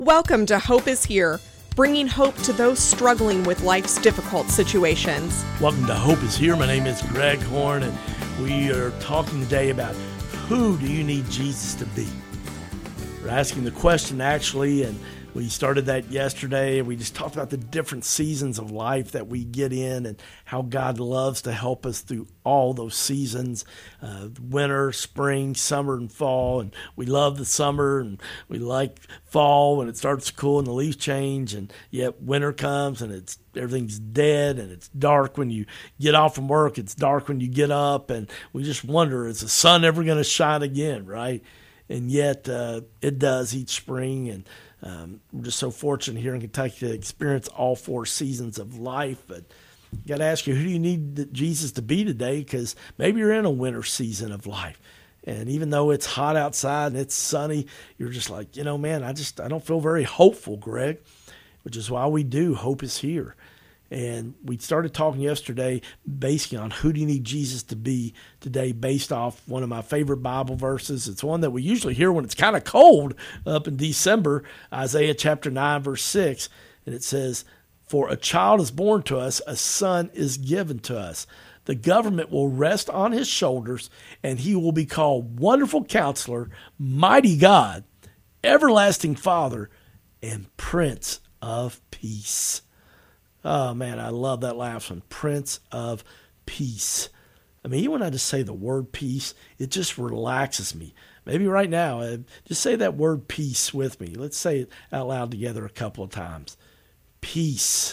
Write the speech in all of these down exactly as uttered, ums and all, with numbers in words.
Welcome to Hope is Here, bringing hope to those struggling with life's difficult situations. Welcome to Hope is Here. My name is Greg Horn, and we are talking today about who do you need Jesus to be? We're asking the question, actually, and we started that yesterday, and we just talked about the different seasons of life that we get in and how God loves to help us through all those seasons, uh, winter, spring, summer, and fall. And we love the summer, and we like fall when it starts to cool and the leaves change, and yet winter comes and it's everything's dead and it's dark when you get off from work. It's dark when you get up, and we just wonder, is the sun ever going to shine again, right? And yet uh, it does each spring, and Um, we're just so fortunate here in Kentucky to experience all four seasons of life. But I got to ask you, who do you need Jesus to be today? Because maybe you're in a winter season of life. And even though it's hot outside and it's sunny, you're just like, you know, man, I just I don't feel very hopeful, Greg, which is why we do Hope is Here. And we started talking yesterday basically on who do you need Jesus to be today based off one of my favorite Bible verses. It's one that we usually hear when it's kind of cold up in December, Isaiah chapter nine, verse six. And it says, "For a child is born to us, a son is given to us. The government will rest on his shoulders, and he will be called Wonderful Counselor, Mighty God, Everlasting Father, and Prince of Peace." Oh, man, I love that last one, Prince of Peace. I mean, even when I just say the word peace, it just relaxes me. Maybe right now, uh, just say that word peace with me. Let's say it out loud together a couple of times. Peace.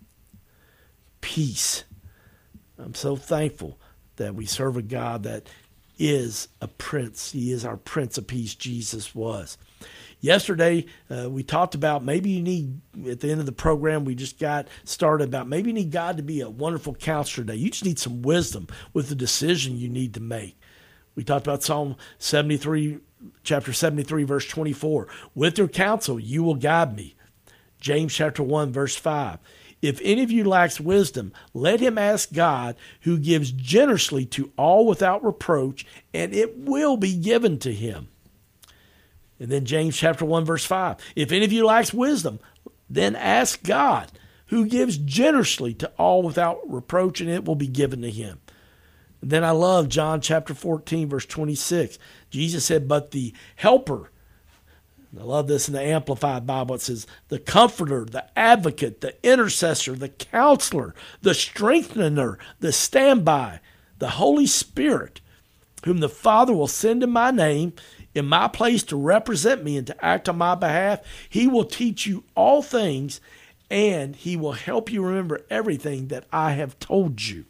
Peace. I'm so thankful that we serve a God that is a prince. He is our Prince of Peace, Jesus was. Yesterday, uh, we talked about maybe you need, at the end of the program we just got started about, maybe you need God to be a wonderful counselor today. You just need some wisdom with the decision you need to make. We talked about Psalm seventy-three, chapter seventy-three, verse twenty-four. "With your counsel you will guide me." James chapter one, verse five. "If any of you lacks wisdom, let him ask God, who gives generously to all without reproach, and it will be given to him." And then James chapter one, verse five. "If any of you lacks wisdom, then ask God, who gives generously to all without reproach, and it will be given to him." And then I love John chapter fourteen, verse twenty-six. Jesus said, "But the helper," I love this in the Amplified Bible, it says, "the comforter, the advocate, the intercessor, the counselor, the strengthener, the standby, the Holy Spirit, whom the Father will send in my name, in my place to represent me and to act on my behalf. He will teach you all things, and he will help you remember everything that I have told you."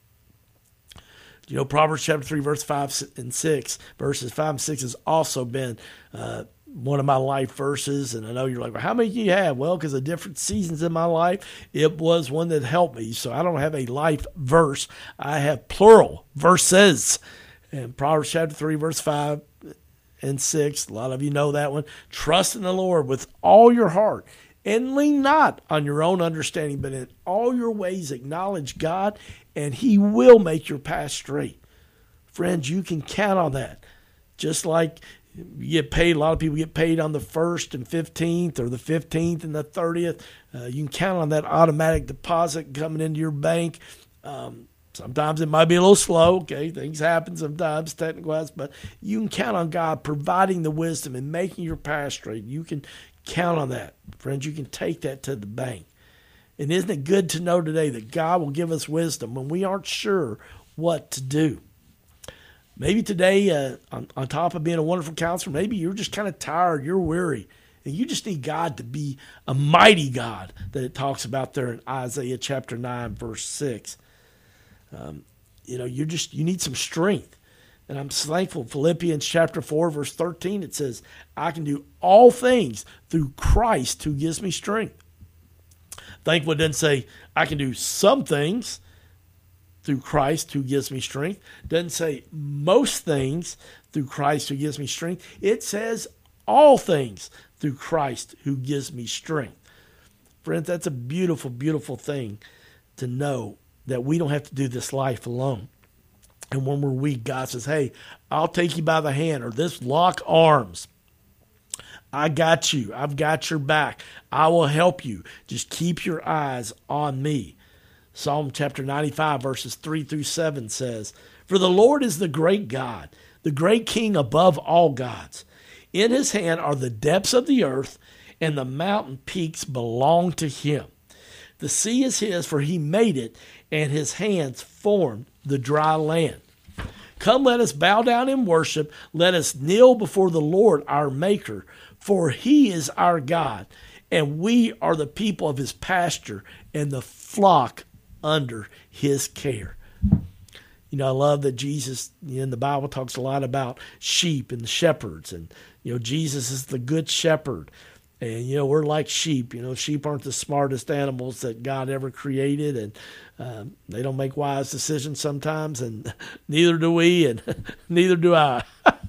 You know, Proverbs chapter three, verse five and six, verses five and six has also been uh, one of my life verses. And I know you're like, well, how many do you have? Well, because of different seasons in my life, it was one that helped me. So I don't have a life verse. I have plural verses. And Proverbs chapter three, verse five and six, a lot of you know that one. "Trust in the Lord with all your heart, and lean not on your own understanding, but in all your ways acknowledge God, and he will make your path straight." Friends, you can count on that. Just like you get paid, a lot of people get paid on the first and fifteenth, or the fifteenth and the thirtieth. Uh, you can count on that automatic deposit coming into your bank. Um, Sometimes it might be a little slow, okay? Things happen sometimes, technical-wise, but you can count on God providing the wisdom and making your path straight. You can count on that. Friends, you can take that to the bank. And isn't it good to know today that God will give us wisdom when we aren't sure what to do? Maybe today, uh, on, on top of being a wonderful counselor, maybe you're just kind of tired, you're weary, and you just need God to be a mighty God that it talks about there in Isaiah chapter nine, verse six. Um, you know, you just, you need some strength. And I'm thankful. Philippians chapter four, verse thirteen, it says, "I can do all things through Christ who gives me strength." Thankful it didn't say, "I can do some things through Christ who gives me strength." It doesn't say most things through Christ who gives me strength. It says all things through Christ who gives me strength. Friends, that's a beautiful, beautiful thing to know, that we don't have to do this life alone. And when we're weak, God says, "Hey, I'll take you by the hand," or "This lock arms. I got you. I've got your back. I will help you. Just keep your eyes on me. Psalm chapter ninety-five, verses three through seven says, "For the Lord is the great God, the great King above all gods. In his hand are the depths of the earth, and the mountain peaks belong to him. The sea is his, for he made it, and his hands formed the dry land. Come, let us bow down and worship. Let us kneel before the Lord our Maker, for he is our God, and we are the people of his pasture and the flock under his care." You know, I love that Jesus in the Bible talks a lot about sheep and the shepherds. And, you know, Jesus is the good shepherd. And, you know, we're like sheep. You know, sheep aren't the smartest animals that God ever created. And um, they don't make wise decisions sometimes. And neither do we. And neither do I.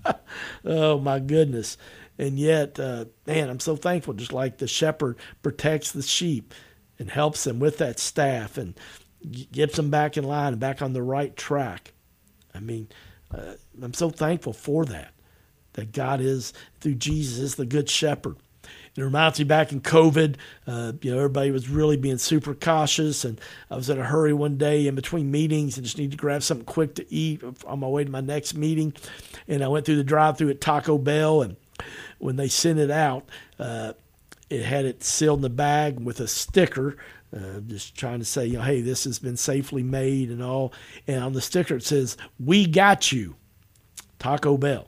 Oh, my goodness. And yet, uh, man, I'm so thankful. Just like the shepherd protects the sheep and helps them with that staff and gets them back in line and back on the right track. I mean, uh, I'm so thankful for that, that God is, through Jesus, is the good shepherd. It reminds me back in COVID, uh, you know, everybody was really being super cautious, and I was in a hurry one day in between meetings and just needed to grab something quick to eat on my way to my next meeting. And I went through the drive-thru at Taco Bell, and when they sent it out, uh, it had it sealed in the bag with a sticker, Uh, just trying to say, you know, hey, this has been safely made and all. And on the sticker it says, "We got you, Taco Bell."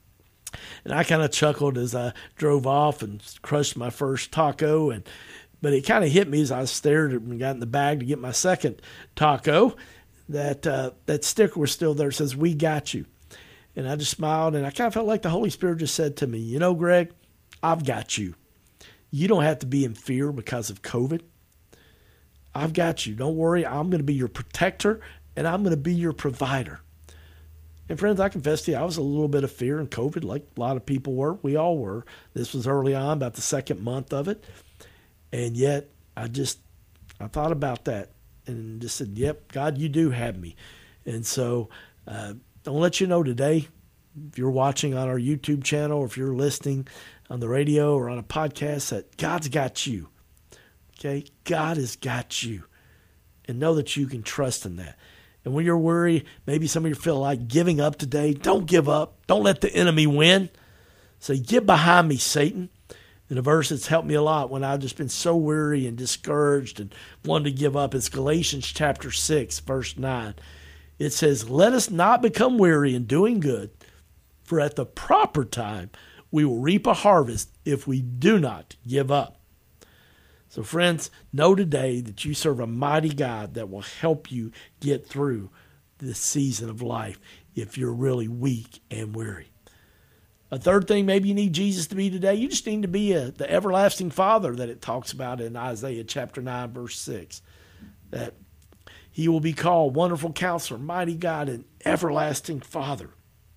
And I kind of chuckled as I drove off and crushed my first taco. And but it kind of hit me as I stared and got in the bag to get my second taco, that uh, that sticker was still there. It says, "We got you." And I just smiled, and I kind of felt like the Holy Spirit just said to me, you know, Greg, I've got you. You don't have to be in fear because of COVID. I've got you. Don't worry. I'm going to be your protector, and I'm going to be your provider. And friends, I confess to you, I was a little bit of fear in COVID, like a lot of people were. We all were. This was early on, about the second month of it. And yet, I just, I thought about that and just said, yep, God, you do have me. And so, uh, I'll let you know today, if you're watching on our YouTube channel, or if you're listening on the radio or on a podcast, that God's got you. Okay, God has got you, and know that you can trust in that. And when you're worried, maybe some of you feel like giving up today, don't give up. Don't let the enemy win. Say, "Get behind me, Satan." And a verse that's helped me a lot when I've just been so weary and discouraged and wanted to give up is Galatians chapter six, verse nine. It says, "Let us not become weary in doing good, for at the proper time we will reap a harvest if we do not give up." So friends, know today that you serve a mighty God that will help you get through this season of life if you're really weak and weary. A third thing maybe you need Jesus to be today, you just need to be a, the everlasting Father that it talks about in Isaiah chapter nine, verse six. That he will be called Wonderful Counselor, Mighty God, and Everlasting Father.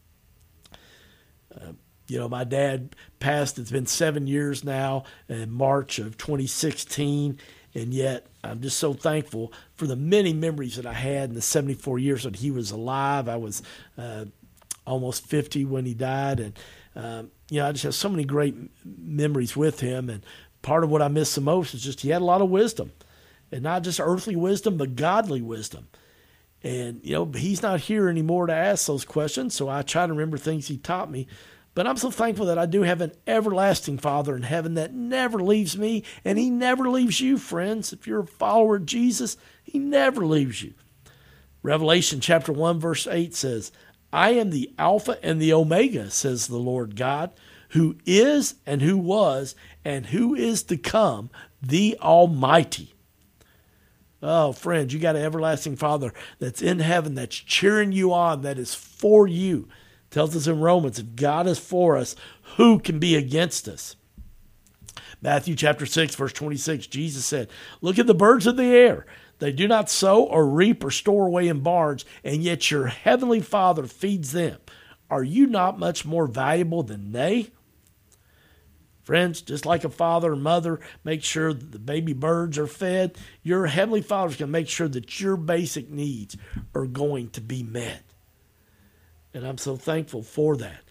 Uh, You know, my dad passed, it's been seven years now, in March of twenty sixteen, and yet I'm just so thankful for the many memories that I had in the seventy-four years that he was alive. I was uh, almost fifty when he died, and, um, you know, I just have so many great memories with him, and part of what I miss the most is just he had a lot of wisdom, and not just earthly wisdom, but godly wisdom. And, you know, he's not here anymore to ask those questions, so I try to remember things he taught me. But I'm so thankful that I do have an everlasting Father in heaven that never leaves me, and he never leaves you, friends. If you're a follower of Jesus, he never leaves you. Revelation chapter one, verse eight says, "I am the Alpha and the Omega, says the Lord God, who is and who was and who is to come, the Almighty." Oh, friends, you got an everlasting Father that's in heaven, that's cheering you on, that is for you. Tells us in Romans, if God is for us, who can be against us? Matthew chapter six, verse twenty-six, Jesus said, "Look at the birds of the air. They do not sow or reap or store away in barns, and yet your heavenly Father feeds them. Are you not much more valuable than they?" Friends, just like a father and mother make sure that the baby birds are fed, your heavenly Father's going to make sure that your basic needs are going to be met. And I'm so thankful for that.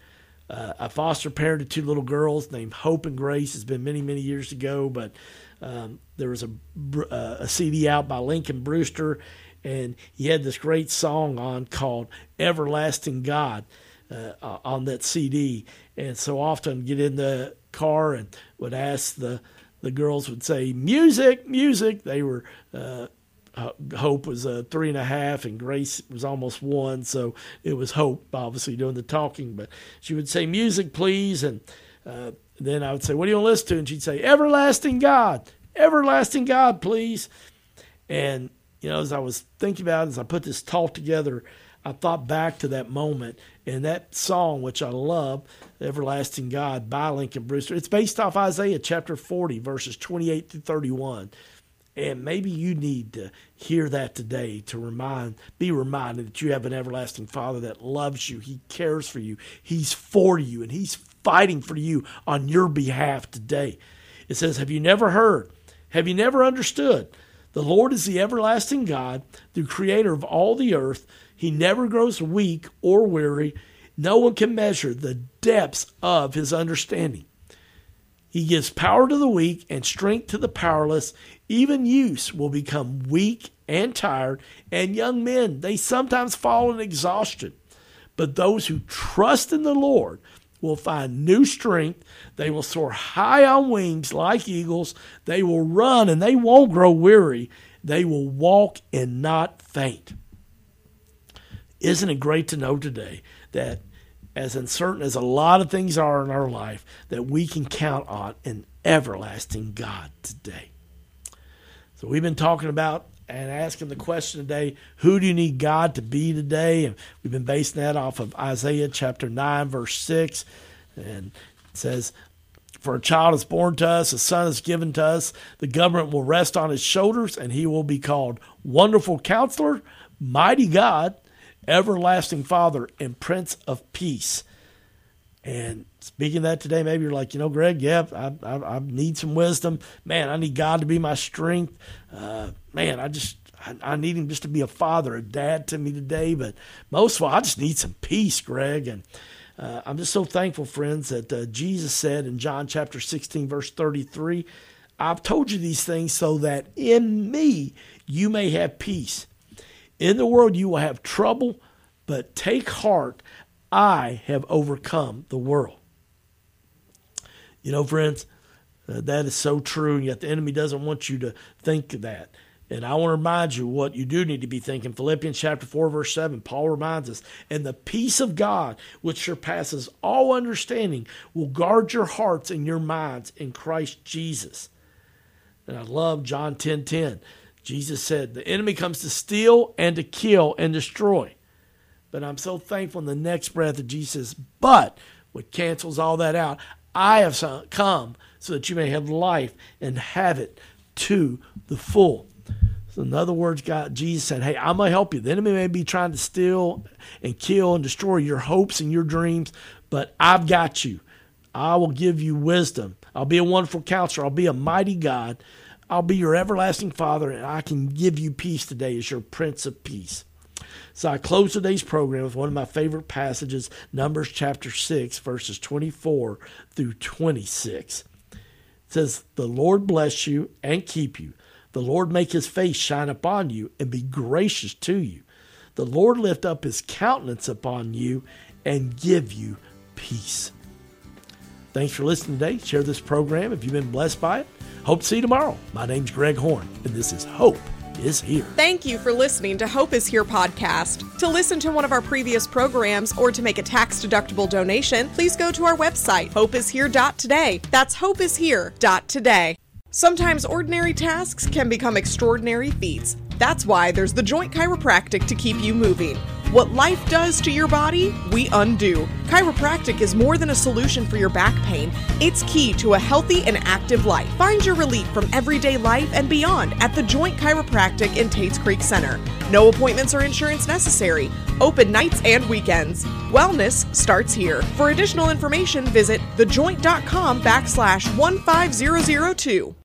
Uh, I foster parented two little girls named Hope and Grace. It's been many, many years ago, but um, there was a, uh, a C D out by Lincoln Brewster, and he had this great song on called Everlasting God uh, on that C D. And so often I'd get in the car and would ask the, the girls would say, music, music. They were uh, Hope was uh, three and a half, and Grace was almost one, so it was Hope obviously doing the talking. But she would say, music, please, and uh, then I would say, what do you want to listen to? And she'd say, Everlasting God, Everlasting God, please. And, you know, as I was thinking about it, as I put this talk together, I thought back to that moment, and that song, which I love, Everlasting God by Lincoln Brewster. It's based off Isaiah chapter forty, verses twenty-eight through thirty-one. And maybe you need to hear that today to remind, be reminded that you have an everlasting Father that loves you. He cares for you. He's for you, and He's fighting for you on your behalf today. It says, have you never heard? Have you never understood? The Lord is the everlasting God, the creator of all the earth. He never grows weak or weary. No one can measure the depths of His understanding. He gives power to the weak and strength to the powerless. Even youths will become weak and tired, and young men, they sometimes fall in exhaustion. But those who trust in the Lord will find new strength. They will soar high on wings like eagles. They will run and they won't grow weary. They will walk and not faint. Isn't it great to know today that as uncertain as a lot of things are in our life, that we can count on an everlasting God today? So we've been talking about and asking the question today, who do you need God to be today? And we've been basing that off of Isaiah chapter nine, verse six. And it says, for a child is born to us, a son is given to us. The government will rest on His shoulders, and He will be called Wonderful Counselor, Mighty God, Everlasting Father, and Prince of Peace. And speaking of that today, maybe you're like, you know, Greg, yeah, I, I, I need some wisdom. Man, I need God to be my strength. Uh, man, I just, I, I need Him just to be a father, a dad to me today. But most of all, I just need some peace, Greg. And uh, I'm just so thankful, friends, that uh, Jesus said in John chapter sixteen, verse thirty-three, I've told you these things so that in me you may have peace. In the world you will have trouble, but take heart, I have overcome the world. You know, friends, uh, that is so true, and yet the enemy doesn't want you to think that. And I want to remind you what you do need to be thinking. Philippians chapter four, verse seven, Paul reminds us, and the peace of God, which surpasses all understanding, will guard your hearts and your minds in Christ Jesus. And I love John ten ten. Jesus said, the enemy comes to steal and to kill and destroy. But I'm so thankful in the next breath that Jesus says, but what cancels all that out, I have come so that you may have life and have it to the full. So in other words, God, Jesus said, hey, I'm going to help you. The enemy may be trying to steal and kill and destroy your hopes and your dreams, but I've got you. I will give you wisdom. I'll be a wonderful counselor. I'll be a mighty God. I'll be your everlasting Father, and I can give you peace today as your Prince of Peace. So I close today's program with one of my favorite passages, Numbers chapter six, verses twenty-four through twenty-six. It says, the Lord bless you and keep you. The Lord make His face shine upon you and be gracious to you. The Lord lift up His countenance upon you and give you peace. Thanks for listening today. Share this program if you've been blessed by it. Hope to see you tomorrow. My name's Greg Horn, and this is Hope is Here. Thank you for listening to Hope is Here podcast. To listen to one of our previous programs or to make a tax-deductible donation, please go to our website, hope is here dot today. That's hope is here dot today. Sometimes ordinary tasks can become extraordinary feats. That's why there's the Joint Chiropractic to keep you moving. What life does to your body, we undo. Chiropractic is more than a solution for your back pain. It's key to a healthy and active life. Find your relief from everyday life and beyond at the Joint Chiropractic in Tates Creek Center. No appointments or insurance necessary. Open nights and weekends. Wellness starts here. For additional information, visit thejoint dot com backslash one five zero zero two.